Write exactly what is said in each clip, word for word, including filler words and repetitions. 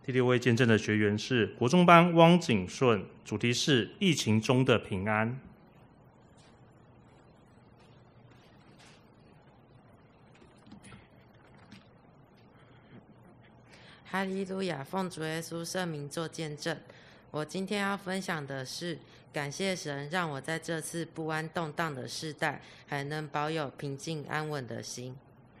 第六位见证的学员是国中班汪景顺，主题是疫情中的平安。 哈利路亚，奉主耶稣圣名做见证。我今天要分享的是，感谢神让我在这次不安动荡的世代，还能保有平静安稳的心。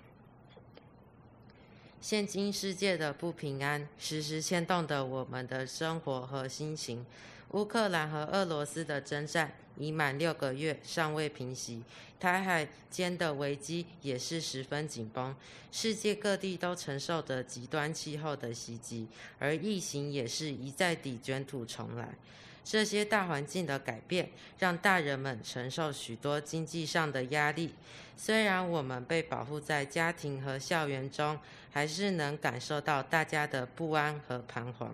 现今世界的不平安，时时牵动着我们的生活和心情。乌克兰和俄罗斯的征战已满六个月，尚未平息。台海间的危机也是十分紧绷，世界各地都承受着极端气候的袭击，而疫情也是一再地卷土重来。这些大环境的改变，让大人们承受许多经济上的压力。虽然我们被保护在家庭和校园中，还是能感受到大家的不安和彷徨。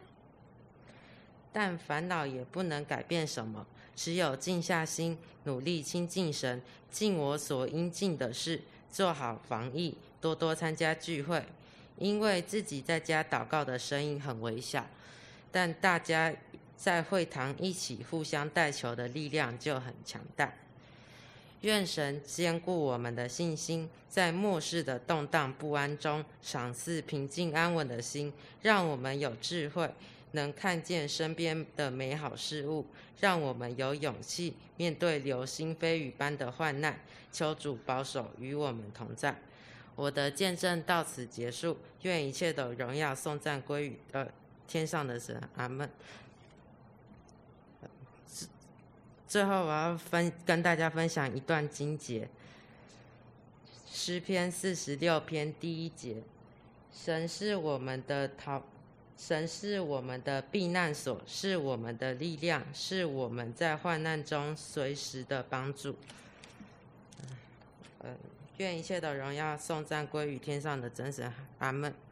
但烦恼也不能改变什么，只有静下心，努力亲近神，尽我所应尽的事，做好防疫，多多参加聚会。因为自己在家祷告的声音很微小，但大家在会堂一起互相代求的力量就很强大。愿神坚固我们的信心，在末世的动荡不安中，赏赐平静安稳的心，让我们有智慧，能看见身边的美好事物，让我们有勇气面对流星飞雨般的患难。求主保守与我们同在。我的见证到此结束，愿一切的荣耀颂赞归于呃天上的神，阿们。最后，我要分跟大家分享一段经节，诗篇四十六篇第一节：神是我们的逃，神是我们的避难所，是我们的力量，是我们在患难中随时的帮助。呃，愿一切的荣耀颂赞归于天上的真神，阿们。